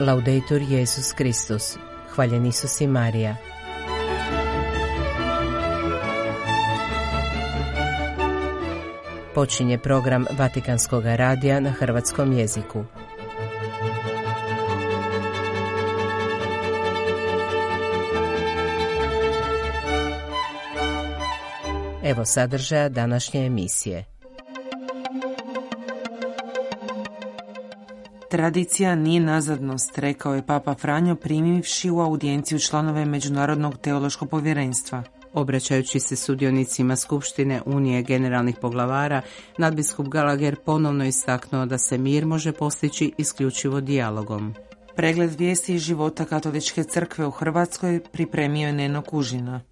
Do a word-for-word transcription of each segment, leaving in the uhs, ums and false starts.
Laudetur Jesus Kristus. Hvaljen Isus i Marija. Počinje program Vatikanskog radija na hrvatskom jeziku. Evo sadržaja današnje emisije. Tradicija nije nazadnost, rekao je Papa Franjo primivši u audijenciju članove Međunarodnog teološkog povjerenstva. Obraćajući se sudionicima Skupštine Unije generalnih poglavara, nadbiskup Gallagher ponovno istaknuo da se mir može postići isključivo dijalogom. Pregled vijesti iz života Katoličke crkve u Hrvatskoj pripremio je Neno Kužina.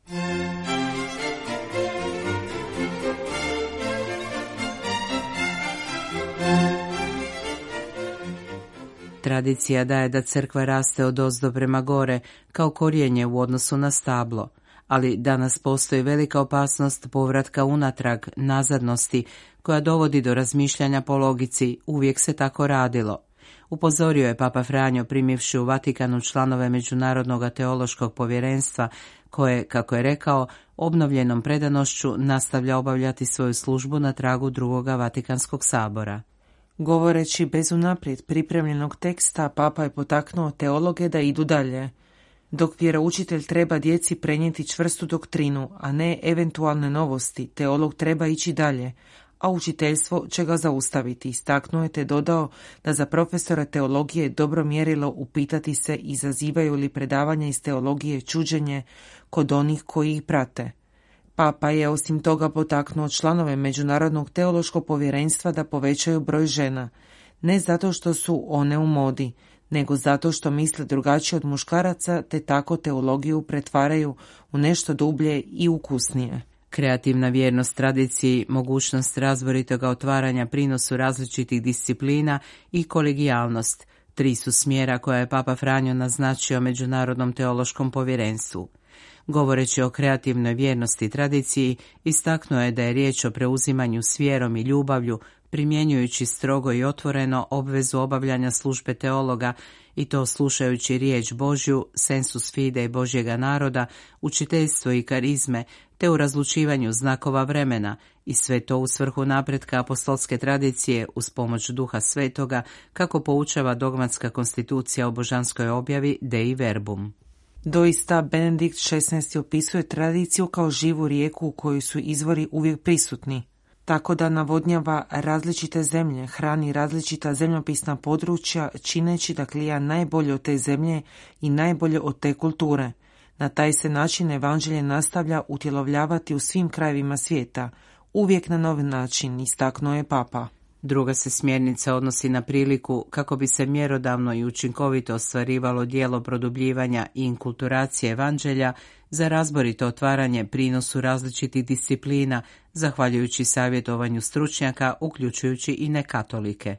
Tradicija daje da crkva raste odozdo prema gore, kao korijenje u odnosu na stablo, ali danas postoji velika opasnost povratka unatrag, nazadnosti, koja dovodi do razmišljanja po logici, uvijek se tako radilo. Upozorio je Papa Franjo primivši u Vatikanu članove Međunarodnog teološkog povjerenstva, koje, kako je rekao, obnovljenom predanošću nastavlja obavljati svoju službu na tragu drugoga Vatikanskog sabora. Govoreći bez unaprijed pripremljenog teksta, Papa je potaknuo teologe da idu dalje. Dok vjeroučitelj treba djeci prenijeti čvrstu doktrinu, a ne eventualne novosti, teolog treba ići dalje, a učiteljstvo će ga zaustaviti. Istaknuo je te dodao da za profesora teologije je dobro mjerilo upitati se izazivaju li predavanja iz teologije čuđenje kod onih koji ih prate. Papa je osim toga potaknuo članove Međunarodnog teološkog povjerenstva da povećaju broj žena, ne zato što su one u modi, nego zato što misle drugačije od muškaraca te tako teologiju pretvaraju u nešto dublje i ukusnije. Kreativna vjernost tradiciji, mogućnost razboritoga otvaranja prinosu različitih disciplina i kolegijalnost, tri su smjera koja je Papa Franjo naznačio Međunarodnom teološkom povjerenstvu. Govoreći o kreativnoj vjernosti i tradiciji, istaknuo je da je riječ o preuzimanju s vjerom i ljubavlju, primjenjujući strogo i otvoreno obvezu obavljanja službe teologa i to slušajući riječ Božju, sensus fidei Božjega naroda, učiteljstvo i karizme, te u razlučivanju znakova vremena i sve to u svrhu napretka apostolske tradicije uz pomoć Duha Svetoga, kako poučava dogmatska konstitucija o božanskoj objavi Dei Verbum. Doista, Benedikt šesnaesti opisuje tradiciju kao živu rijeku u kojoj su izvori uvijek prisutni, tako da navodnjava različite zemlje, hrani različita zemljopisna područja, čineći da klija najbolje od te zemlje i najbolje od te kulture. Na taj se način evanđelje nastavlja utjelovljavati u svim krajevima svijeta, uvijek na nov način, istaknuo je Papa. Druga se smjernica odnosi na priliku kako bi se mjerodavno i učinkovito ostvarivalo djelo produbljivanja i inkulturacije evanđelja za razborito otvaranje prinosu različitih disciplina, zahvaljujući savjetovanju stručnjaka, uključujući i nekatolike.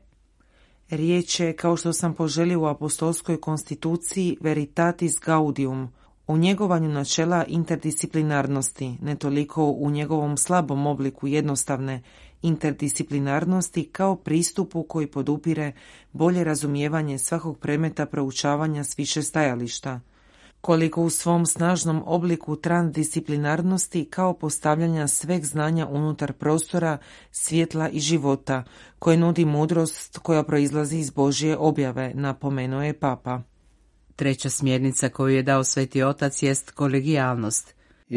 Riječ je, kao što sam poželio u apostolskoj konstituciji, Veritatis Gaudium, u njegovanju načela interdisciplinarnosti, ne toliko u njegovom slabom obliku jednostavne interdisciplinarnosti kao pristupu koji podupire bolje razumijevanje svakog predmeta proučavanja s više stajališta, koliko u svom snažnom obliku transdisciplinarnosti kao postavljanja sveg znanja unutar prostora, svjetla i života, koje nudi mudrost koja proizlazi iz Božje objave, napomenuo je Papa. Treća smjernica koju je dao Sveti Otac jest kolegijalnost.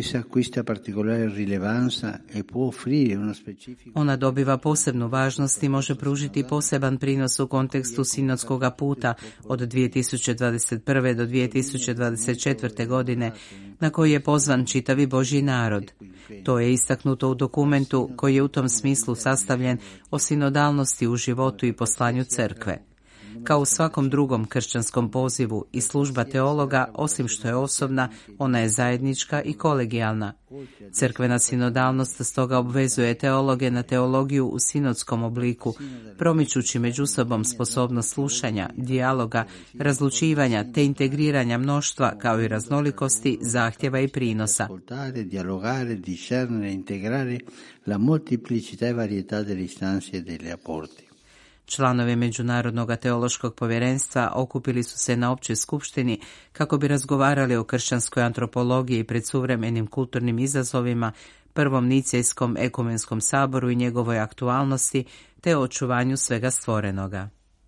Ona dobiva posebnu važnost i može pružiti poseban prinos u kontekstu sinodskoga puta od dvije tisuće dvadeset prve do dvije tisuće dvadeset četvrte. godine, na koji je pozvan čitavi Božji narod. To je istaknuto u dokumentu koji je u tom smislu sastavljen o sinodalnosti u životu i poslanju crkve. Kao u svakom drugom kršćanskom pozivu i služba teologa, osim što je osobna, ona je zajednička i kolegijalna. Crkvena sinodalnost stoga obvezuje teologe na teologiju u sinodskom obliku, promičući među sobom sposobnost slušanja, dijaloga, razlučivanja te integriranja mnoštva kao i raznolikosti, zahtjeva i prinosa. Članovi Međunarodnog teološkog povjerenstva okupili su se na općoj skupštini kako bi razgovarali o kršćanskoj antropologiji pred suvremenim kulturnim izazovima, prvom nicejskom ekumenskom saboru i njegovoj aktualnosti, te o očuvanju svega stvorenoga.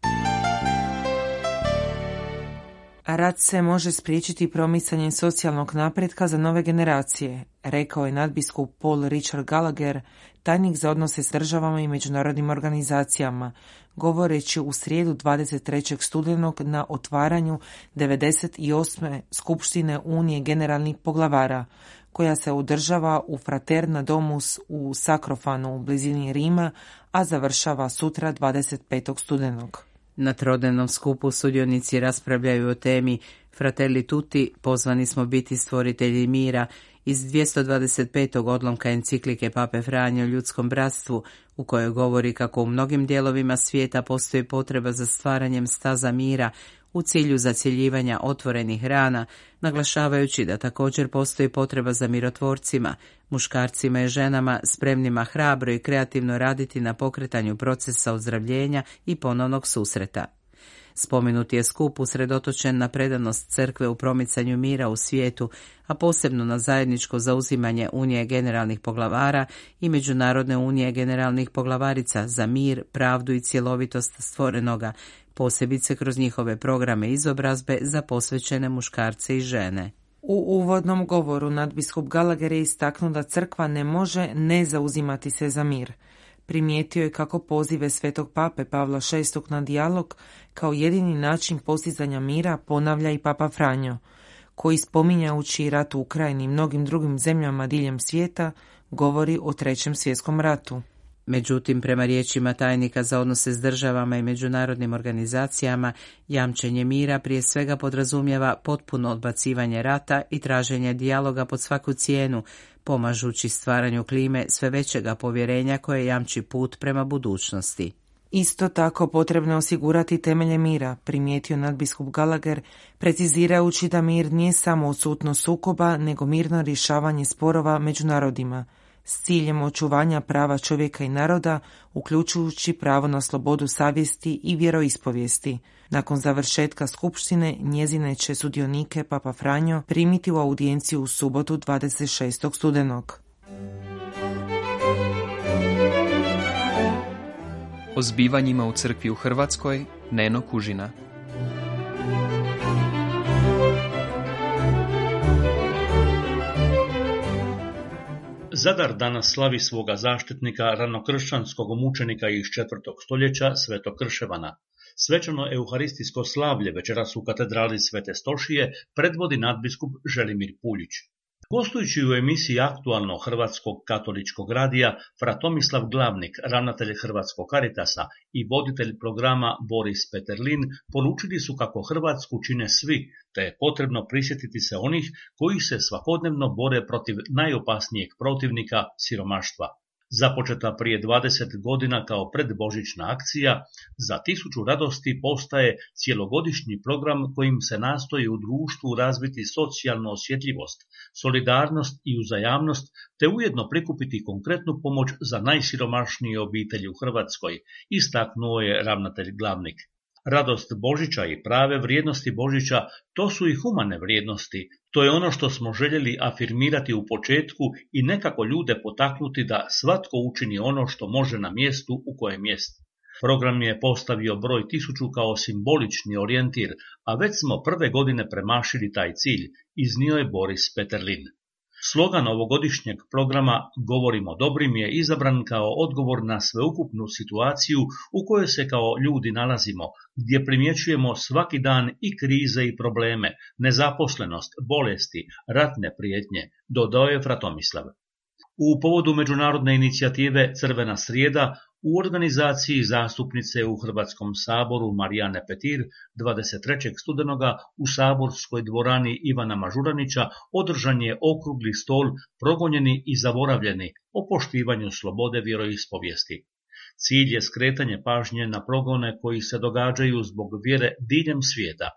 Rat se može spriječiti promicanjem socijalnog napretka za nove generacije, rekao je nadbiskup Paul Richard Gallagher, tajnik za odnose s državama i međunarodnim organizacijama, govoreći u srijedu dvadeset trećeg studenog na otvaranju devedeset osme skupštine Unije generalnih poglavara, koja se održava u Fraterna Domus u Sakrofanu u blizini Rima, a završava sutra dvadeset petog studenog. Na trodnevnom skupu sudionici raspravljaju o temi Fratelli Tutti, pozvani smo biti stvoritelji mira, iz dvjesto dvadeset petog odlomka enciklike Pape Franje o ljudskom bratstvu, u kojoj govori kako u mnogim dijelovima svijeta postoji potreba za stvaranjem staza mira u cilju zacjeljivanja otvorenih rana, naglašavajući da također postoji potreba za mirotvorcima, muškarcima i ženama spremnima hrabro i kreativno raditi na pokretanju procesa ozdravljenja i ponovnog susreta. Spomenuti je skup usredotočen na predanost crkve u promicanju mira u svijetu, a posebno na zajedničko zauzimanje Unije generalnih poglavara i Međunarodne unije generalnih poglavarica za mir, pravdu i cjelovitost stvorenoga, posebice kroz njihove programe izobrazbe za posvećene muškarce i žene. U uvodnom govoru nadbiskup Gallagher je istaknuo da crkva ne može ne zauzimati se za mir. Primijetio je kako pozive svetog pape Pavla šestog na dijalog kao jedini način postizanja mira ponavlja i papa Franjo, koji spominjajući rat u Ukrajini i mnogim drugim zemljama diljem svijeta govori o trećem svjetskom ratu. Međutim, prema riječima tajnika za odnose s državama i međunarodnim organizacijama, jamčenje mira prije svega podrazumijeva potpuno odbacivanje rata i traženje dijaloga pod svaku cijenu, pomažući stvaranju klime sve većega povjerenja koje jamči put prema budućnosti. Isto tako potrebno je osigurati temelje mira, primijetio nadbiskup Gallagher, precizirajući da mir nije samo odsutnost sukoba, nego mirno rješavanje sporova među narodima, s ciljem očuvanja prava čovjeka i naroda, uključujući pravo na slobodu savjesti i vjeroispovijesti. Nakon završetka skupštine, njezine će sudionike Papa Franjo primiti u audijenciju u subotu dvadeset šestog studenog. O zbivanjima u crkvi u Hrvatskoj, Neno Kužina. Zadar danas slavi svoga zaštitnika, ranokršćanskog mučenika iz četvrtog stoljeća, Svetog Krševana. Svečano euharistijsko slavlje večeras u katedrali Svete Stošije predvodi nadbiskup Želimir Puljić. Gostujući u emisiji aktualno Hrvatskog katoličkog radija, fra Tomislav Glavnik, ravnatelj Hrvatskog Caritasa i voditelj programa Boris Peterlin poručili su kako Hrvatsku čine svi, te je potrebno prisjetiti se onih koji se svakodnevno bore protiv najopasnijeg protivnika, siromaštva. Započeta prije dvadeset godina kao predbožićna akcija, za tisuću radosti postaje cjelogodišnji program kojim se nastoji u društvu razviti socijalnu osjetljivost, solidarnost i uzajamnost, te ujedno prikupiti konkretnu pomoć za najsiromašnije obitelji u Hrvatskoj, istaknuo je ravnatelj Glavnik. Radost Božića i prave vrijednosti Božića, to su i humane vrijednosti, to je ono što smo željeli afirmirati u početku i nekako ljude potaknuti da svatko učini ono što može na mjestu u kojem jest. Program je postavio broj tisuću kao simbolični orijentir, a već smo prve godine premašili taj cilj, iznio je Boris Peterlin. Slogan ovogodišnjeg programa Govorimo dobrim je izabran kao odgovor na sveukupnu situaciju u kojoj se kao ljudi nalazimo, gdje primjećujemo svaki dan i krize i probleme, nezaposlenost, bolesti, ratne prijetnje, dodao je fra Tomislav. U povodu međunarodne inicijative Crvena srijeda u organizaciji zastupnice u Hrvatskom saboru Marijane Petir dvadeset trećeg studenoga u saborskoj dvorani Ivana Mažuranića održan je okrugli stol Progonjeni i zaboravljeni o poštivanju slobode vjeroispovijesti. Cilj je skretanje pažnje na progone koji se događaju zbog vjere diljem svijeta.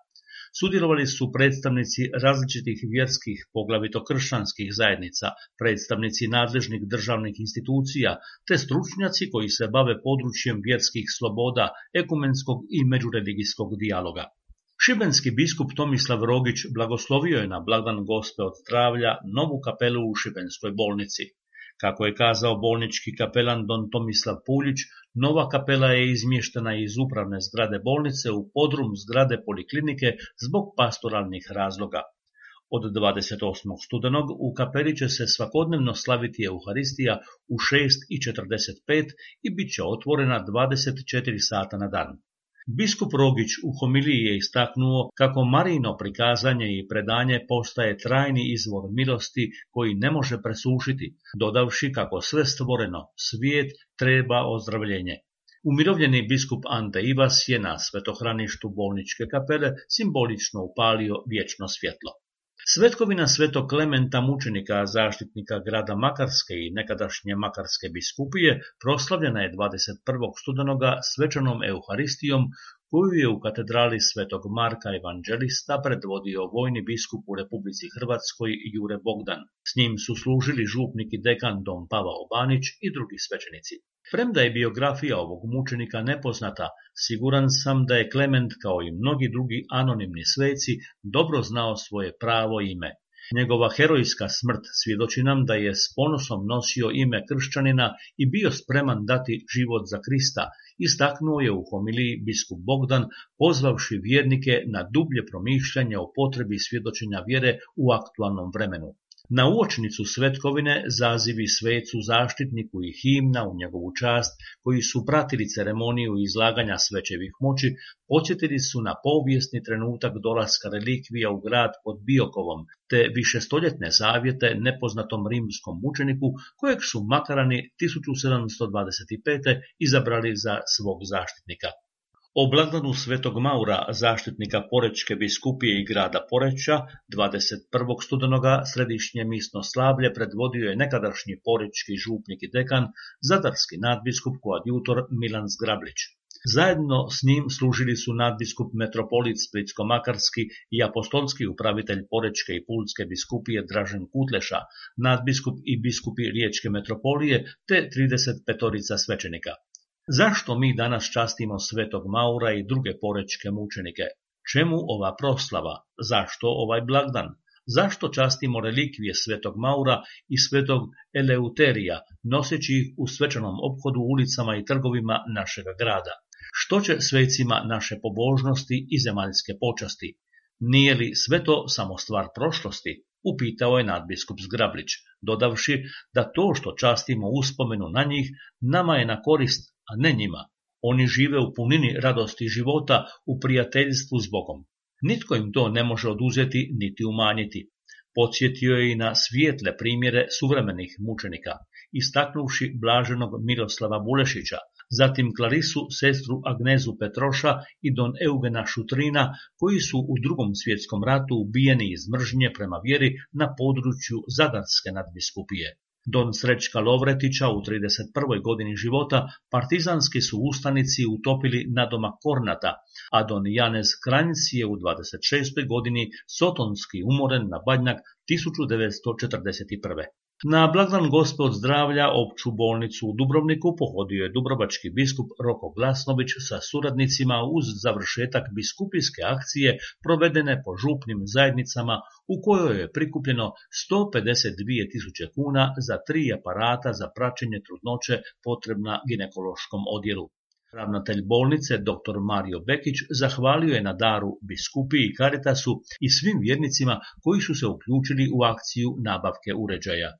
Sudjelovali su predstavnici različitih vjerskih, poglavito kršćanskih zajednica, predstavnici nadležnih državnih institucija, te stručnjaci koji se bave područjem vjerskih sloboda, ekumenskog i međureligijskog dijaloga. Šibenski biskup Tomislav Rogić blagoslovio je na blagdan Gospe od zdravlja novu kapelu u Šibenskoj bolnici. Kako je kazao bolnički kapelan don Tomislav Puljić, nova kapela je izmještena iz upravne zgrade bolnice u podrum zgrade poliklinike zbog pastoralnih razloga. Od dvadeset osmog studenog u kapeli će se svakodnevno slaviti Euharistija u šest i četrdeset pet i bit će otvorena dvadeset četiri sata na dan. Biskup Rogić u homiliji je istaknuo kako Marijino prikazanje i predanje postaje trajni izvor milosti koji ne može presušiti, dodavši kako sve stvoreno, svijet, treba ozdravljenje. Umirovljeni biskup Ante Ivas je na svetohraništu bolničke kapele simbolično upalio vječno svjetlo. Svetkovina svetog Klementa mučenika, zaštitnika grada Makarske i nekadašnje Makarske biskupije proslavljena je dvadeset prvog studenoga svečanom Euharistijom koju je u katedrali svetog Marka Evanđelista predvodio vojni biskup u Republici Hrvatskoj Jure Bogdan. S njim su služili župnik i dekan don Pavao Banić i drugi svećenici. Premda je biografija ovog mučenika nepoznata, siguran sam da je Klement, kao i mnogi drugi anonimni sveci, dobro znao svoje pravo ime. Njegova herojska smrt svjedoči nam da je s ponosom nosio ime kršćanina i bio spreman dati život za Krista, istaknuo je u homiliji biskup Bogdan, pozvavši vjernike na dublje promišljanje o potrebi svjedočenja vjere u aktualnom vremenu. Na uočnicu svetkovine zazivi svecu zaštitniku i himna u njegovu čast, koji su pratili ceremoniju izlaganja svećevih moći, podsjetili su na povijesni trenutak dolaska relikvija u grad pod Biokovom, te višestoljetne zavjete nepoznatom rimskom mučeniku, kojeg su Makarani tisuću sedamsto dvadeset pete izabrali za svog zaštitnika. O blagdanu svetog Maura, zaštitnika Porečke biskupije i grada Poreča, dvadeset prvog studenoga središnje misno slavlje predvodio je nekadašnji porečki župnik i dekan, zadarski nadbiskup koadjutor Milan Zgrablić. Zajedno s njim služili su nadbiskup metropolit Splitsko-makarski i apostolski upravitelj Porečke i Pulske biskupije Dražen Kutleša, nadbiskup i biskupi Riječke metropolije te trideset petorica svećenika. Zašto mi danas častimo svetog Maura i druge porečke mučenike? Čemu ova proslava? Zašto ovaj blagdan? Zašto častimo relikvije svetog Maura i svetog Eleuterija, noseći ih u svečanom ophodu ulicama i trgovima našega grada? Što će svecima naše pobožnosti i zemaljske počasti? Nije li sve to samo stvar prošlosti? Upitao je nadbiskup Zgrablić, dodavši da to što častimo uspomenu na njih nama je na korist, a ne njima. Oni žive u punini radosti života u prijateljstvu s Bogom. Nitko im to ne može oduzeti niti umanjiti. Podsjetio je i na svijetle primjere suvremenih mučenika, istaknuvši blaženog Miroslava Bulešića, zatim Klarisu, sestru Agnezu Petroša i don Eugena Šutrina, koji su u drugom svjetskom ratu ubijeni iz mržnje prema vjeri na području Zadarske nadbiskupije. Don Srećka Lovretića u trideset prvoj godini života partizanski su ustanici utopili nadomak Kornata, a don Janez Kranjc je u dvadeset šestoj godini sotonski umoren na Badnjak tisuću devetsto četrdeset prve. Na blagdan Gospe od zdravlja opću bolnicu u Dubrovniku pohodio je dubrovački biskup Roko Glasnović sa suradnicima uz završetak biskupijske akcije provedene po župnim zajednicama u kojoj je prikupljeno sto pedeset dvije tisuće kuna za tri aparata za praćenje trudnoće potrebna ginekološkom odjelu. Ravnatelj bolnice dr Mario Bekić zahvalio je na daru biskupiji i Caritasu i svim vjernicima koji su se uključili u akciju nabavke uređaja.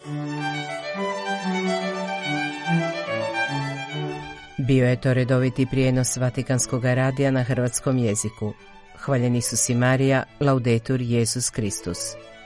Bio je to redoviti prijenos Vatikanskog radija na hrvatskom jeziku. Hvaljeni su si Marija, Laudetur Jesus Kristus.